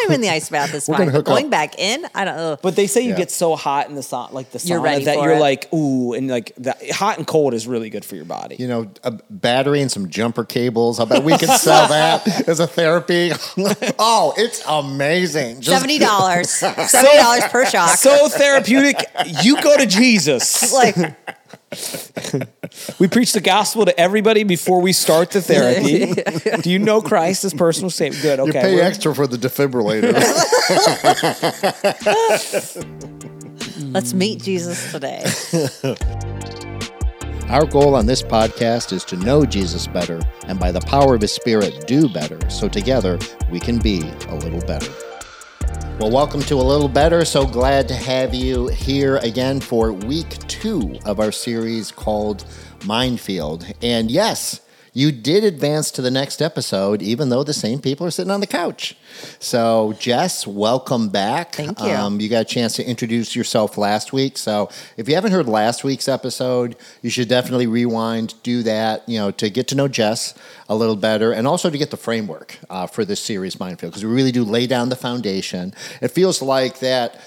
I'm in the ice bath is fine. But going back in, I don't know. But they say you get so hot in the sauna, You're ready that for you're it. like, ooh, and like hot and cold is really good for your body. You know, a battery and some jumper cables. I bet we could sell that as a therapy. Oh, it's amazing. $70. $70 per shock. So therapeutic. You go to Jesus. Like, we preach the gospel to everybody before we start the therapy. Do you know Christ as personal Savior? Good. Okay. You pay extra for the defibrillator. let's meet Jesus today. Our goal on this podcast is to know Jesus better and by the power of his Spirit do better so together we can be a little better. Well, welcome to A Little Better. So glad to have you here again for week 2 of our series called Minefield. And yes, you did advance to the next episode, even though the same people are sitting on the couch. So, Jess, welcome back. Thank you. You got a chance to introduce yourself last week. So, if you haven't heard last week's episode, you should definitely rewind, do that, to get to know Jess a little better, and also to get the framework for this series, Minefield, because we really do lay down the foundation. It feels like that.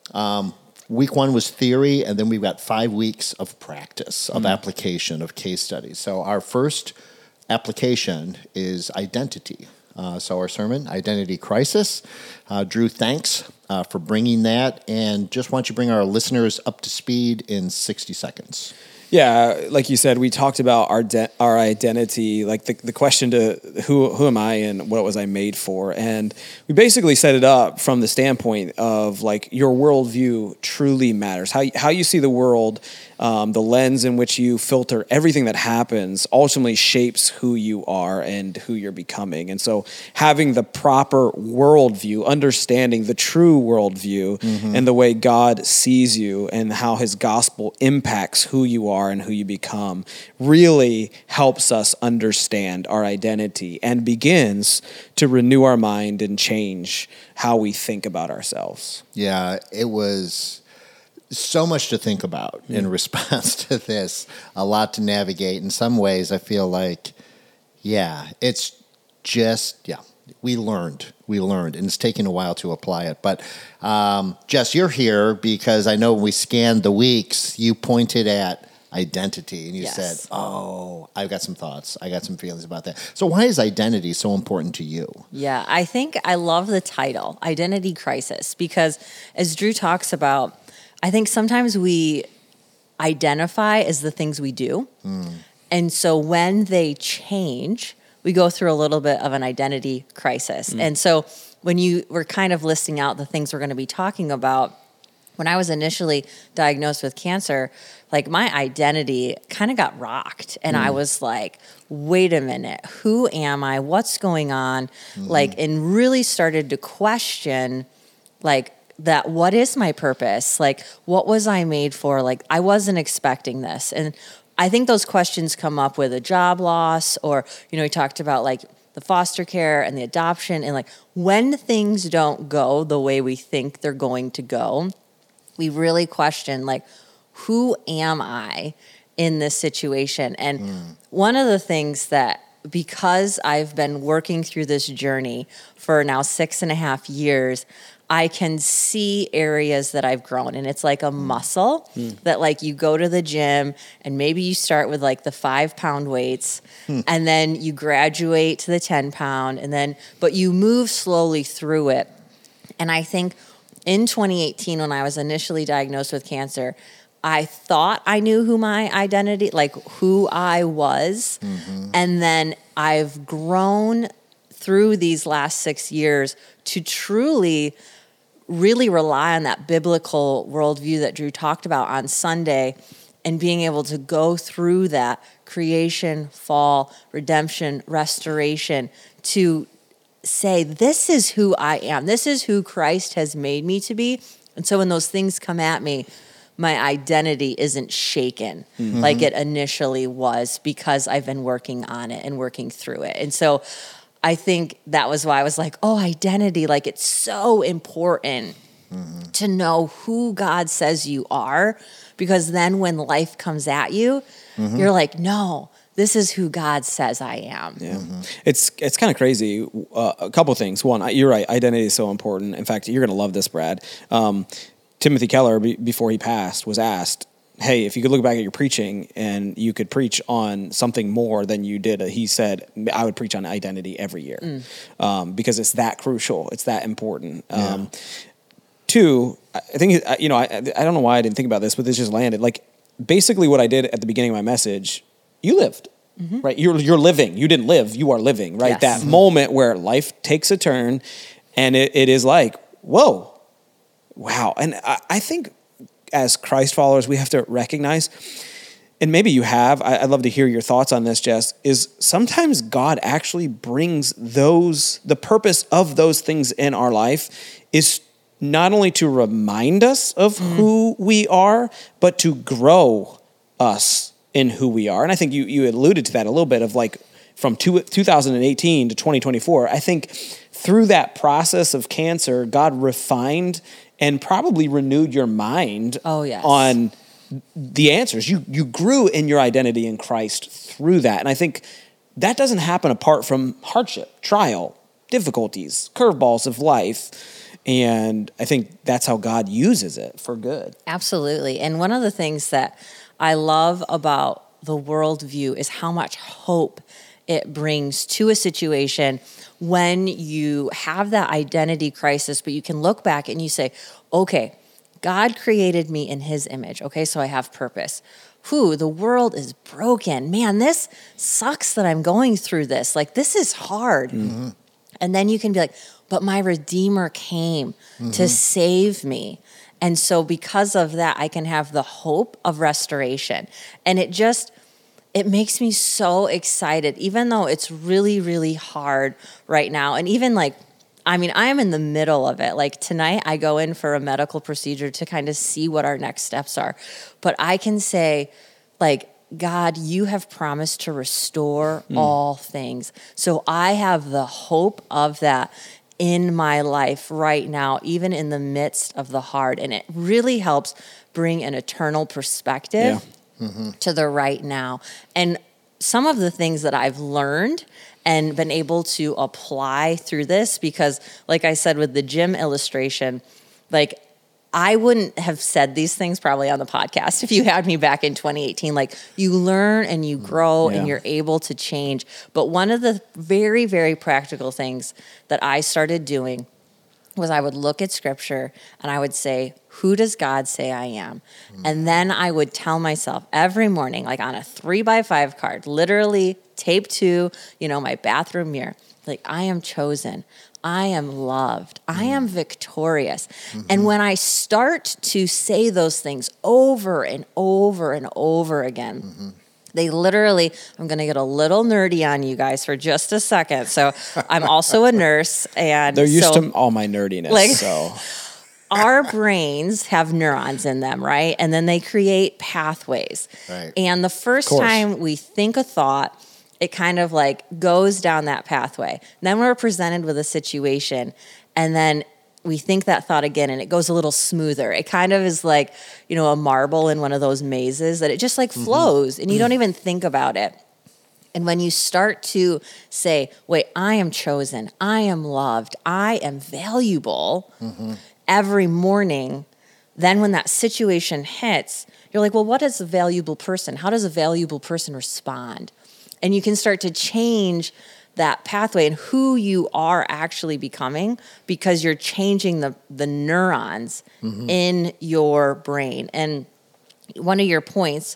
Week 1 was theory, and then we've got 5 weeks of practice, of application, of case studies. So our first application is identity. So our sermon, Identity Crisis. Drew, thanks for bringing that. And just want you to bring our listeners up to speed in 60 seconds. Yeah, like you said, we talked about our identity, like the question to who am I and what was I made for? And we basically set it up from the standpoint of like your worldview truly matters. How you see the world, the lens in which you filter everything that happens ultimately shapes who you are and who you're becoming. And so having the proper worldview, understanding the true worldview and the way God sees you and how his gospel impacts who you are and who you become really helps us understand our identity and begins to renew our mind and change how we think about ourselves. Yeah, it was so much to think about in response to this, a lot to navigate. In some ways, I feel like, it's just, we learned, and it's taken a while to apply it. But Jess, you're here because I know when we scanned the weeks, you pointed at identity, and you said, I've got some thoughts. I got some feelings about that. So why is identity so important to you? Yeah, I think I love the title, Identity Crisis, because as Drew talks about, I think sometimes we identify as the things we do. And so when they change, we go through a little bit of an identity crisis. And so when you were kind of listing out the things we're going to be talking about, when I was initially diagnosed with cancer, like my identity kind of got rocked. And I was like, wait a minute, who am I? What's going on? Like, and really started to question, like, that what is my purpose? Like, what was I made for? Like, I wasn't expecting this. And I think those questions come up with a job loss or, we talked about like the foster care and the adoption and like when things don't go the way we think they're going to go, we really question like, who am I in this situation? And one of the things that, because I've been working through this journey for now 6.5 years, I can see areas that I've grown, and it's like a muscle that like you go to the gym and maybe you start with like the 5-pound weights and then you graduate to the 10-pound and then, but you move slowly through it. And I think in 2018, when I was initially diagnosed with cancer, I thought I knew who my identity, like who I was. And then I've grown through these last 6 years to truly really rely on that biblical worldview that Drew talked about on Sunday and being able to go through that creation, fall, redemption, restoration to say, this is who I am. This is who Christ has made me to be. And so when those things come at me, my identity isn't shaken like it initially was because I've been working on it and working through it. And so I think that was why I was like, identity, like it's so important to know who God says you are, because then when life comes at you, you're like, no, this is who God says I am. Yeah. It's kind of crazy. A couple things. One, you're right. Identity is so important. In fact, you're going to love this, Brad. Timothy Keller, before he passed, was asked, hey, if you could look back at your preaching and you could preach on something more than you did, he said, I would preach on identity every year because it's that crucial. It's that important. Yeah. Two, I think, I don't know why I didn't think about this, but this just landed. Like, basically what I did at the beginning of my message, you lived, right? You're living. You didn't live. You are living, right? Yes. That moment where life takes a turn and it is like, whoa, wow. And I think as Christ followers, we have to recognize, and maybe you have, I'd love to hear your thoughts on this, Jess, is sometimes God actually brings the purpose of those things in our life is not only to remind us of who we are, but to grow us in who we are. And I think you alluded to that a little bit of like from 2018 to 2024. I think through that process of cancer, God refined and probably renewed your mind on the answers. You grew in your identity in Christ through that. And I think that doesn't happen apart from hardship, trial, difficulties, curveballs of life. And I think that's how God uses it for good. Absolutely. And one of the things that I love about the worldview is how much hope it brings to a situation when you have that identity crisis, but you can look back and you say, okay, God created me in his image. Okay, so I have purpose. The world is broken. Man, this sucks that I'm going through this. Like, this is hard. Mm-hmm. And then you can be like, but my Redeemer came to save me. And so because of that, I can have the hope of restoration. And it makes me so excited, even though it's really, really hard right now. And even I am in the middle of it. Like tonight, I go in for a medical procedure to kind of see what our next steps are. But I can say, God, you have promised to restore all things. So I have the hope of that in my life right now, even in the midst of the hard. And it really helps bring an eternal perspective to the right now. And some of the things that I've learned and been able to apply through this, because like I said, with the gym illustration, I wouldn't have said these things probably on the podcast if you had me back in 2018. You learn and you grow and you're able to change. But one of the very, very practical things that I started doing was I would look at scripture and I would say, who does God say I am? And then I would tell myself every morning, on a 3x5 card, literally taped to, my bathroom mirror, I am chosen. I am loved. I am victorious. And when I start to say those things over and over and over again, they literally, I'm going to get a little nerdy on you guys for just a second. So I'm also a nurse. And they're used to all my nerdiness. So our brains have neurons in them, right? And then they create pathways. Right. And the first time we think a thought, it kind of goes down that pathway. Then we're presented with a situation and then we think that thought again and it goes a little smoother. It kind of is a marble in one of those mazes that it just flows and you don't even think about it. And when you start to say, wait, I am chosen, I am loved, I am valuable every morning, then when that situation hits, you're like, well, what is a valuable person? How does a valuable person respond? And you can start to change that pathway and who you are actually becoming because you're changing the neurons in your brain. And one of your points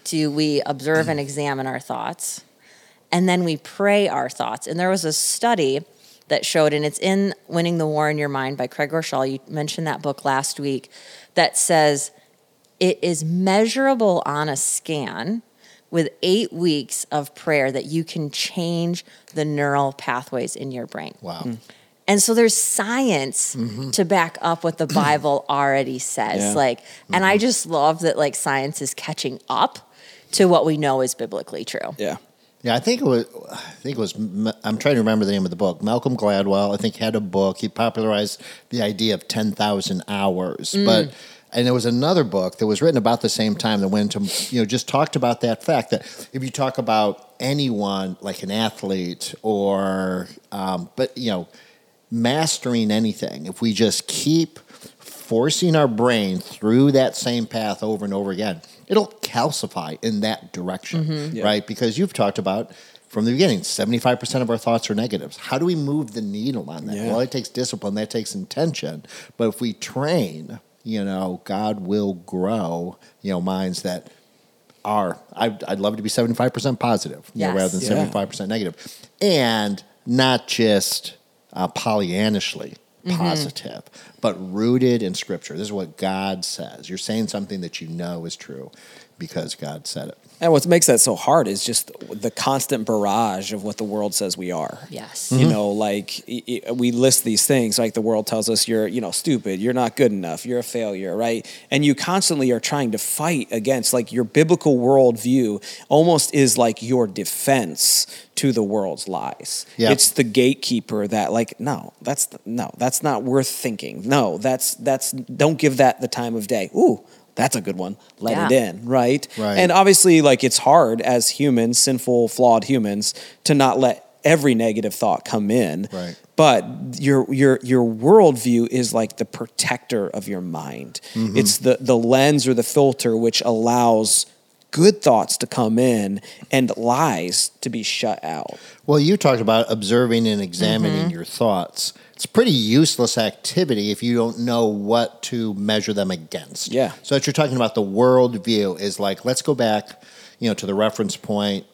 we observe and examine our thoughts, and then we pray our thoughts. And there was a study that showed, and it's in Winning the War in Your Mind by Craig Rochelle. You mentioned that book last week, that says it is measurable on a scan with 8 weeks of prayer that you can change the neural pathways in your brain. Wow. And so there's science to back up what the Bible already says. And I just love that science is catching up to what we know is biblically true. Yeah. Yeah, I think it was. I'm trying to remember the name of the book. Malcolm Gladwell, I think, had a book. He popularized the idea of 10,000 hours. But And there was another book that was written about the same time that went into, just talked about that fact that if you talk about anyone like an athlete or, mastering anything, if we just keep forcing our brain through that same path over and over again, it'll calcify in that direction, right? Because you've talked about from the beginning, 75% of our thoughts are negatives. How do we move the needle on that? Well, it takes discipline, that takes intention. But if we train, God will grow, minds that are, I'd love to be 75% positive, rather than 75% negative. And not just Pollyanishly positive, but rooted in Scripture. This is what God says. You're saying something that you know is true because God said it. And what makes that so hard is just the constant barrage of what the world says we are. Yes. We list these things like the world tells us you're, stupid, you're not good enough, you're a failure, right? And you constantly are trying to fight against, like, your biblical worldview almost is like your defense to the world's lies. Yeah. It's the gatekeeper that, like, that's not worth thinking. No, that's don't give that the time of day. Ooh, that's a good one. Let it in, right? And obviously, like, it's hard as humans, sinful, flawed humans, to not let every negative thought come in. Right. But your worldview is like the protector of your mind. It's the lens or the filter which allows good thoughts to come in and lies to be shut out. Well, you talked about observing and examining your thoughts. It's a pretty useless activity if you don't know what to measure them against. Yeah. So that you're talking about the worldview is like, let's go back, to the reference point,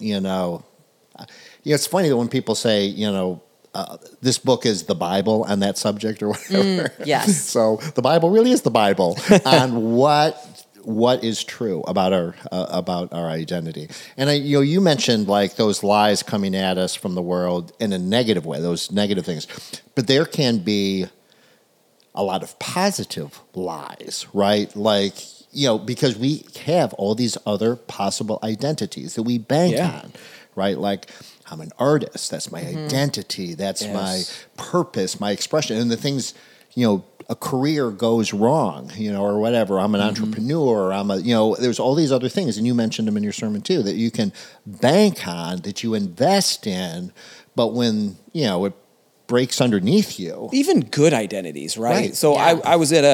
it's funny that when people say, this book is the Bible on that subject or whatever. Yes. So the Bible really is the Bible on what is true about our identity. And you mentioned like those lies coming at us from the world in a negative way, those negative things. But there can be a lot of positive lies, right? Like, because we have all these other possible identities that we bank on, right? Like, I'm an artist, that's my identity, that's my purpose, my expression. And the things, a career goes wrong, or whatever. I'm an entrepreneur. There's all these other things, and you mentioned them in your sermon too, that you can bank on, that you invest in, but when, it breaks underneath you. Even good identities, right? So I was at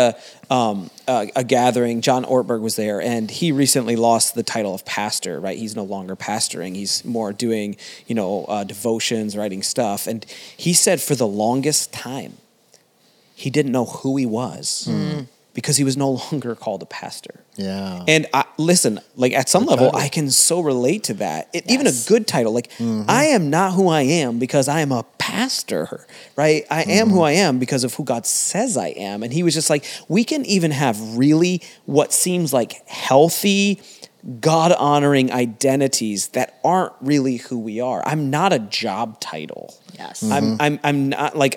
a gathering. John Ortberg was there, and he recently lost the title of pastor, right? He's no longer pastoring. He's more doing, devotions, writing stuff. And he said for the longest time, he didn't know who he was because he was no longer called a pastor. Yeah. And listen, like at some level, I can so relate to that. Even a good title, like I am not who I am because I am a pastor, right? I am who I am because of who God says I am. And he was just like, we can even have really what seems like healthy, God-honoring identities that aren't really who we are. I'm not a job title. Yes. I'm not like,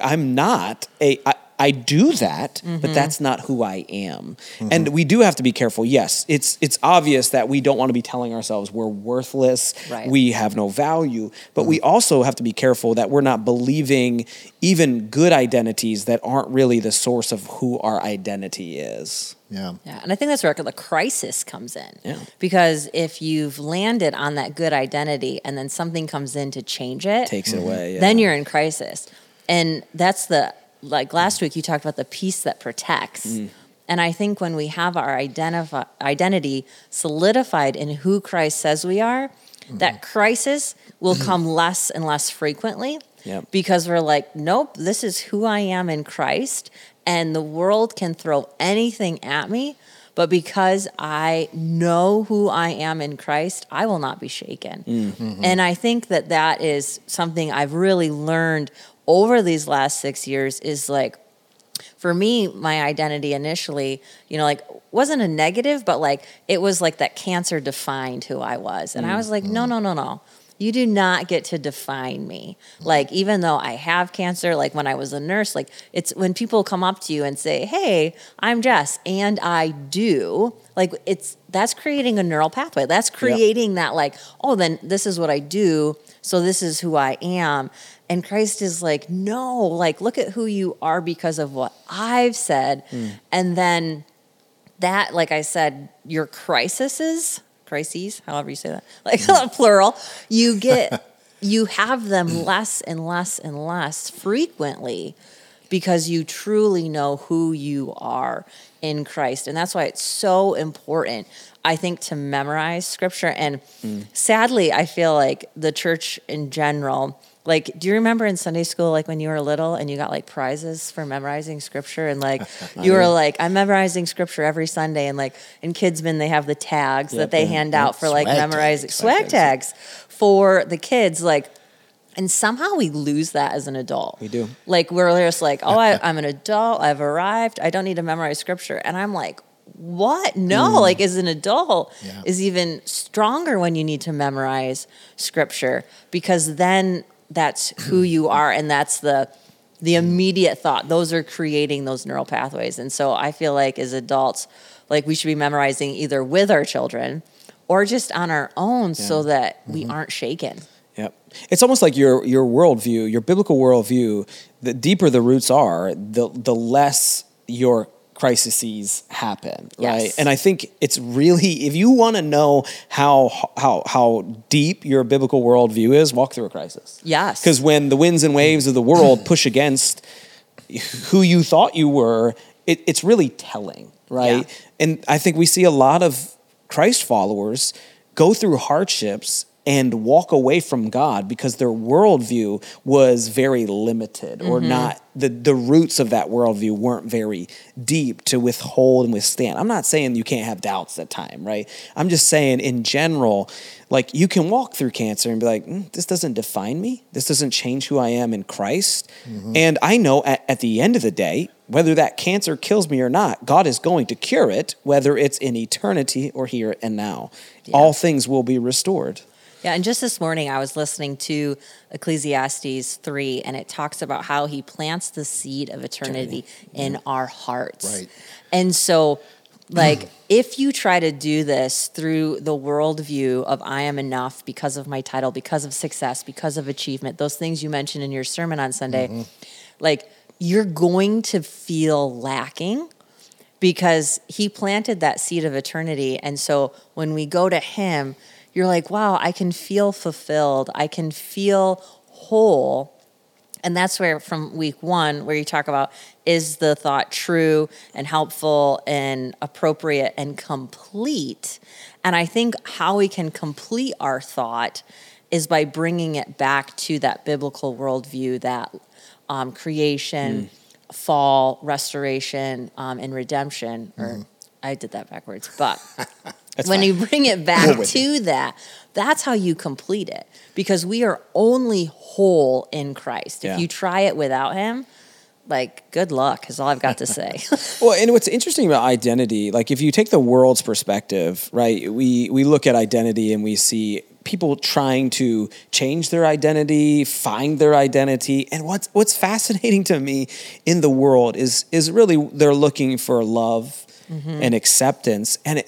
I do that, but that's not who I am. And we do have to be careful. Yes, it's obvious that we don't want to be telling ourselves we're worthless, we have no value, but we also have to be careful that we're not believing even good identities that aren't really the source of who our identity is. Yeah. And I think that's where the crisis comes in. Yeah. Because if you've landed on that good identity and then something comes in to change it, Takes it away. then you're in crisis. And that's like last week you talked about the peace that protects. And I think when we have our identity solidified in who Christ says we are, that crisis will come less and less frequently because we're like, nope, this is who I am in Christ. And the world can throw anything at me, but because I know who I am in Christ, I will not be shaken. And I think that is something I've really learned over these last 6 years is like, for me, my identity initially, wasn't a negative, but like, it was like that cancer defined who I was. And I was like, no. You do not get to define me. Like, even though I have cancer, like when I was a nurse, like it's when people come up to you and say, hey, I'm Jess, and I do, like that's creating a neural pathway. That's creating that like, oh, then this is what I do. So this is who I am. And Christ is like, no, like look at who you are because of what I've said. And then that, like I said, your crises, however you say that, like plural, you have them less and less and less frequently because you truly know who you are in Christ. And that's why it's so important, I think, to memorize scripture. And sadly, I feel like the church in general, like, do you remember in Sunday school, like when you were little and you got like prizes for memorizing scripture, and like you were like, I'm memorizing scripture every Sunday, and like in Kidsman they have the tags that they hand out for like memorizing swag tags for the kids, like, and somehow we lose that as an adult. We do. Like we're just like, oh, I'm an adult, I've arrived, I don't need to memorize scripture, and I'm like, what? No, like as an adult is even stronger when you need to memorize scripture, because then that's who you are, and that's the immediate thought. Those are creating those neural pathways. And so I feel like as adults, like we should be memorizing either with our children or just on our own so that we aren't shaken. Yep. It's almost like your worldview, your biblical worldview, the deeper the roots are, the less your crises happen, right? Yes. And I think it's really, if you want to know how deep your biblical worldview is, walk through a crisis. Yes. Because when the winds and waves of the world push against who you thought you were, it's really telling, right? Yeah. And I think we see a lot of Christ followers go through hardships and walk away from God because their worldview was very limited, or not, the roots of that worldview weren't very deep to withhold and withstand. I'm not saying you can't have doubts at time, right? I'm just saying in general, like you can walk through cancer and be like, this doesn't define me. This doesn't change who I am in Christ. And I know at the end of the day, whether that cancer kills me or not, God is going to cure it, whether it's in eternity or here and now. Yeah. All things will be restored. Yeah, and just this morning I was listening to Ecclesiastes 3, and it talks about how he plants the seed of eternity in our hearts. Right. And so, like, if you try to do this through the worldview of I am enough because of my title, because of success, because of achievement, those things you mentioned in your sermon on Sunday, like, you're going to feel lacking because he planted that seed of eternity. And so when we go to him, you're like, wow, I can feel fulfilled. I can feel whole. And that's where, from week 1, where you talk about, is the thought true and helpful and appropriate and complete? And I think how we can complete our thought is by bringing it back to that biblical worldview, that creation, fall, restoration, and redemption. Or I did that backwards, but when you bring it back to that, that's how you complete it, because we are only whole in Christ. If you try it without him, like, good luck is all I've got to say. Well, and what's interesting about identity, like if you take the world's perspective, right, we look at identity and we see people trying to change their identity, find their identity. And what's fascinating to me in the world is really they're looking for love and acceptance. And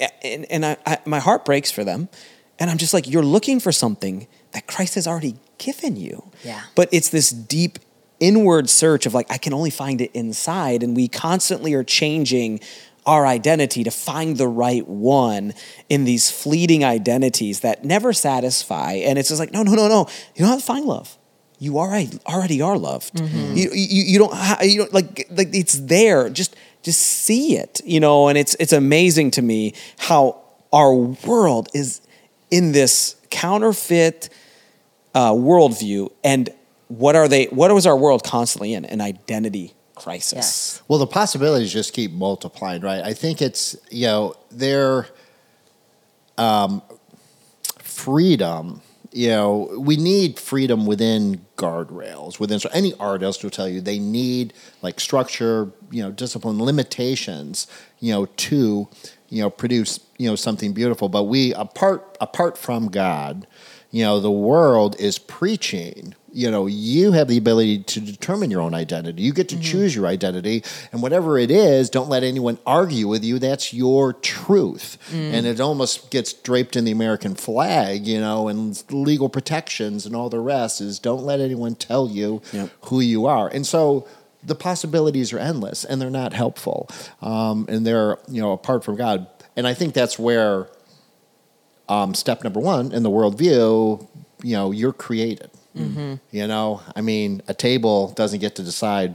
I my heart breaks for them. And I'm just like, you're looking for something that Christ has already given you. Yeah. But it's this deep inward search of like, I can only find it inside. And we constantly are changing our identity to find the right one in these fleeting identities that never satisfy. And it's just like, no. You don't have to find love. You already are loved. You don't like it's there. Just see it, and it's amazing to me how our world is in this counterfeit worldview. And what was our world constantly in? An identity crisis. Yes. Well, the possibilities just keep multiplying, right? I think it's, their freedom, we need freedom within guardrails, so any artist will tell you they need like structure, discipline, limitations, to, produce, something beautiful. But we, apart from God, the world is preaching, you have the ability to determine your own identity. You get to choose your identity, and whatever it is, don't let anyone argue with you. That's your truth. And it almost gets draped in the American flag, and legal protections and all the rest is don't let anyone tell you who you are. And so the possibilities are endless, and they're not helpful, and they're apart from God. And I think that's where step number one in the worldview, you're created. I mean, a table doesn't get to decide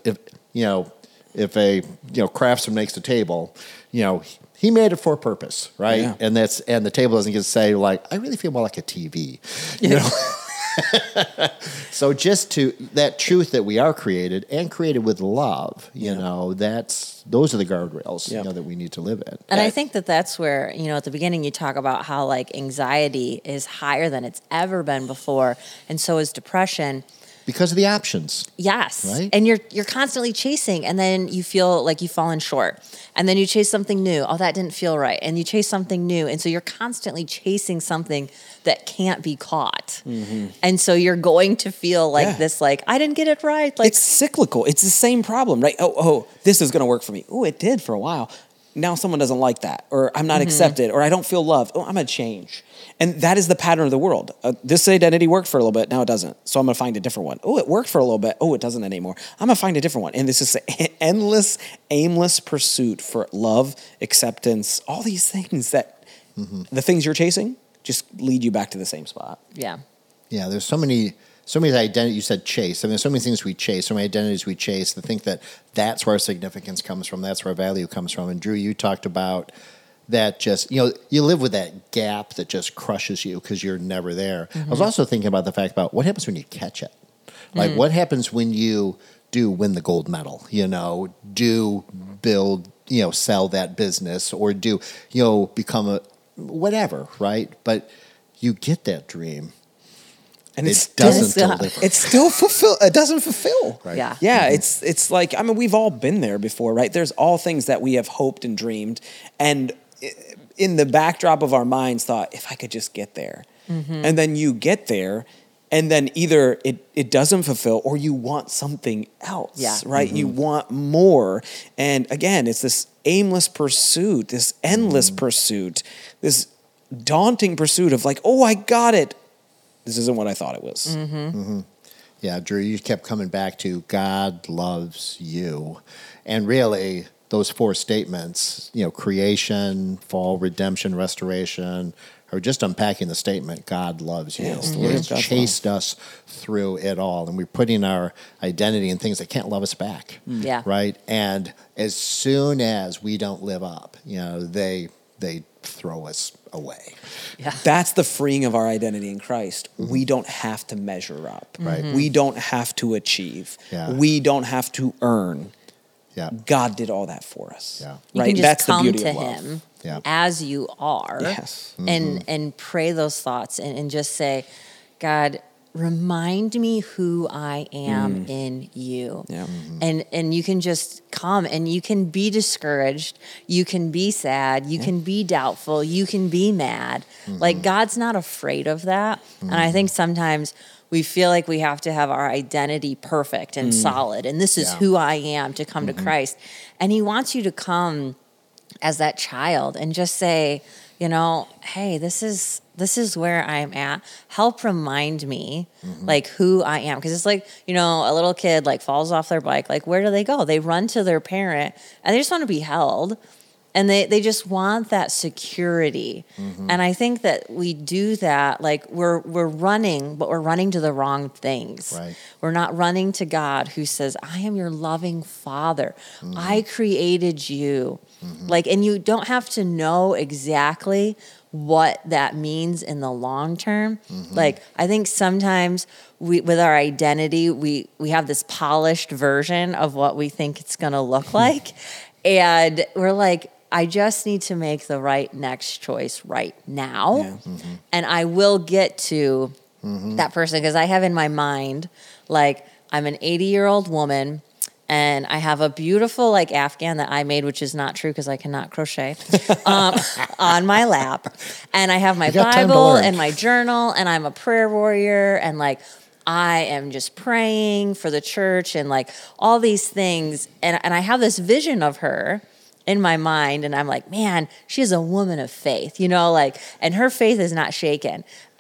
if a craftsman makes a table, he made it for a purpose, right? Yeah. And the table doesn't get to say like, I really feel more like a TV, So just to that truth that we are created and created with love, those are the guardrails that we need to live in. And I think that's where, at the beginning you talk about how like anxiety is higher than it's ever been before, and so is depression. Because of the options. Yes. Right? And you're constantly chasing, and then you feel like you've fallen short. And then you chase something new. Oh, that didn't feel right. And you chase something new. And so you're constantly chasing something that can't be caught. And so you're going to feel like this, like, I didn't get it right. Like, it's cyclical. It's the same problem, right? Oh, this is going to work for me. Oh, it did for a while. Now someone doesn't like that, or I'm not accepted, or I don't feel loved. Oh, I'm going to change. And that is the pattern of the world. This identity worked for a little bit. Now it doesn't. So I'm going to find a different one. Oh, it worked for a little bit. Oh, it doesn't anymore. I'm going to find a different one. And this is an endless, aimless pursuit for love, acceptance, all these things that the things you're chasing just lead you back to the same spot. yeah. Yeah, there's so many identities. You said chase. I mean, there's so many things we chase, so many identities we chase. To think that that's where our significance comes from, that's where our value comes from. And Drew, you talked about that just, you live with that gap that just crushes you because you're never there. I was also thinking about the fact about what happens when you catch it. Like what happens when you do win the gold medal, do build, sell that business, or do, become a whatever, right? But you get that dream. And it doesn't deliver. It's still fulfill. It doesn't fulfill. Right. Yeah. Yeah. It's like, I mean, we've all been there before, right? There's all things that we have hoped and dreamed, and in the backdrop of our minds, thought, if I could just get there, and then you get there, and then either it doesn't fulfill, or you want something else. Yeah. Right. You want more, and again, it's this aimless pursuit, this endless pursuit, this daunting pursuit of like, oh, I got it. This isn't what I thought it was. Yeah, Drew, you kept coming back to God loves you. And really, those four statements, creation, fall, redemption, restoration, are just unpacking the statement, God loves you. Yes, the He Lord has does chased us through it all. And we're putting our identity in things that can't love us back. Yeah. Right? And as soon as we don't live up, they throw us away. Yeah. That's the freeing of our identity in Christ. We don't have to measure up. Right. We don't have to achieve. Yeah. We don't have to earn. Yeah. God did all that for us. Yeah. You Right? can just That's come the beauty to of love. him Yeah. as you are. Yes. And pray those thoughts and just say, God, remind me who I am in you. Yeah. And you can just come, and you can be discouraged, you can be sad, you can be doubtful, you can be mad. Like, God's not afraid of that. And I think sometimes we feel like we have to have our identity perfect and solid, and this is who I am to come to Christ. And he wants you to come as that child and just say, hey, this is where I'm at. Help remind me like who I am. Because it's like, a little kid like falls off their bike. Like, where do they go? They run to their parent, and they just want to be held. And they just want that security. And I think that we do that, like we're running, but we're running to the wrong things. Right. We're not running to God, who says, I am your loving Father. I created you. Like, and you don't have to know exactly what that means in the long term. Like, I think sometimes with our identity, we have this polished version of what we think it's going to look like. And we're like, I just need to make the right next choice right now. Yeah. And I will get to that person, because I have in my mind, like, I'm an 80-year-old woman, and I have a beautiful like Afghan that I made, which is not true because I cannot crochet, on my lap. And I have my Bible and my journal, and I'm a prayer warrior, and like, I am just praying for the church and like all these things. And I have this vision of her in my mind, and I'm like, man, she is a woman of faith, like, and her faith is not shaken.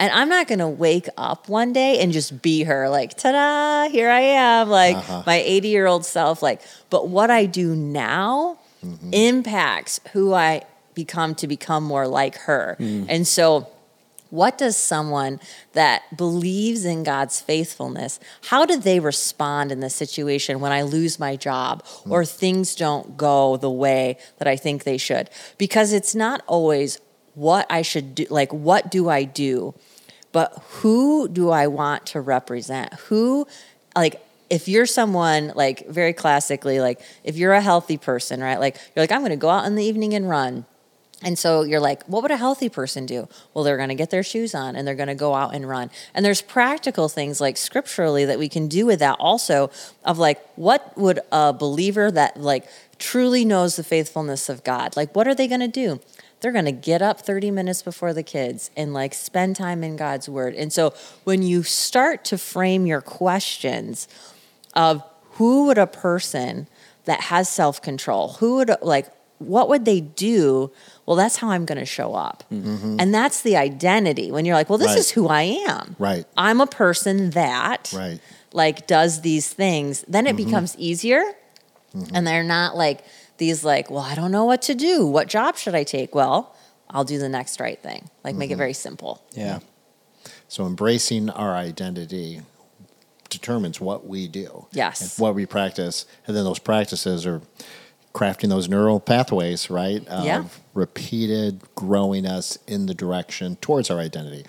And I'm not going to wake up one day and just be her, like, ta-da, here I am, like my 80-year-old self. Like, but what I do now impacts who I become to become more like her. And so what does someone that believes in God's faithfulness, how do they respond in this situation when I lose my job or things don't go the way that I think they should? Because it's not always what I should do, like what do I do, but who do I want to represent? Who, like, if you're someone, like, very classically, like, if you're a healthy person, right? Like, you're like, I'm going to go out in the evening and run. And so you're like, what would a healthy person do? Well, they're going to get their shoes on and they're going to go out and run. And there's practical things like scripturally that we can do with that also of like, what would a believer that like truly knows the faithfulness of God, like what are they going to do? They're going to get up 30 minutes before the kids and like spend time in God's word. And so when you start to frame your questions of who would a person that has self-control, who would like, what would they do? Well, that's how I'm going to show up. And that's the identity. When you're like, well, this is who I am. Right. I'm a person that like does these things. Then it becomes easier. And they're not like these like, well, I don't know what to do. What job should I take? Well, I'll do the next right thing. Like make it very simple. Yeah. So embracing our identity determines what we do. Yes. And what we practice. And then those practices are crafting those neural pathways, right? Of repeated growing us in the direction towards our identity.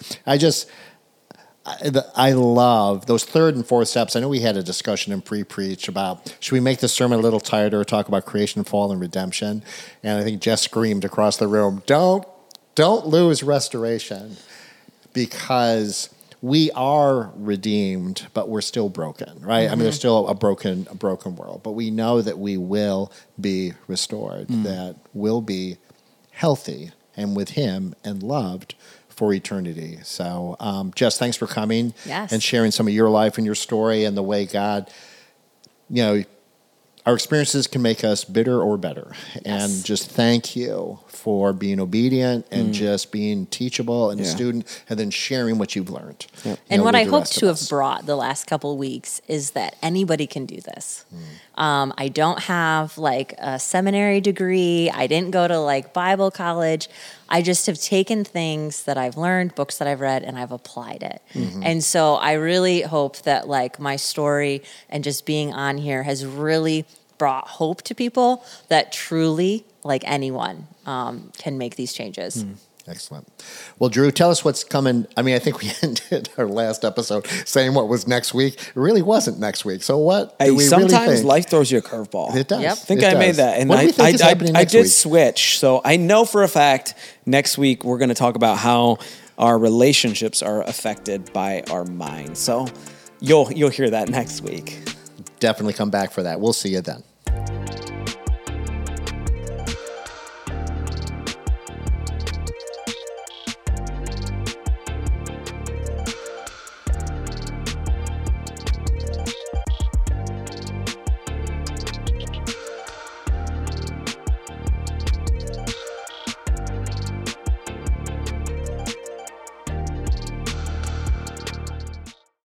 I love those third and fourth steps. I know we had a discussion in pre-preach about should we make the sermon a little tighter, talk about creation, fall, and redemption. And I think Jess screamed across the room, don't lose restoration, because we are redeemed, but we're still broken, right? I mean, there's still a broken world, but we know that we will be restored, that we'll be healthy and with Him and loved for eternity. So, Jess, thanks for coming and sharing some of your life and your story and the way God, you know, our experiences can make us bitter or better. And just thank you for being obedient and just being teachable and a student and then sharing what you've learned. And what I hope to have brought the last couple of weeks is that anybody can do this. I don't have like a seminary degree. I didn't go to like Bible college. I just have taken things that I've learned, books that I've read, and I've applied it. And so I really hope that like my story and just being on here has really brought hope to people that truly, like anyone, can make these changes. Excellent. Well, Drew, tell us what's coming. I mean, I think we ended our last episode saying what was next week. It really wasn't next week. So what do we sometimes really think? Life throws you a curveball. It does. Yep. I think I made that. And what do we think is happening next did week? switch. So I know for a fact next week we're going to talk about how our relationships are affected by our mind. So you'll hear that next week. Definitely come back for that. We'll see you then.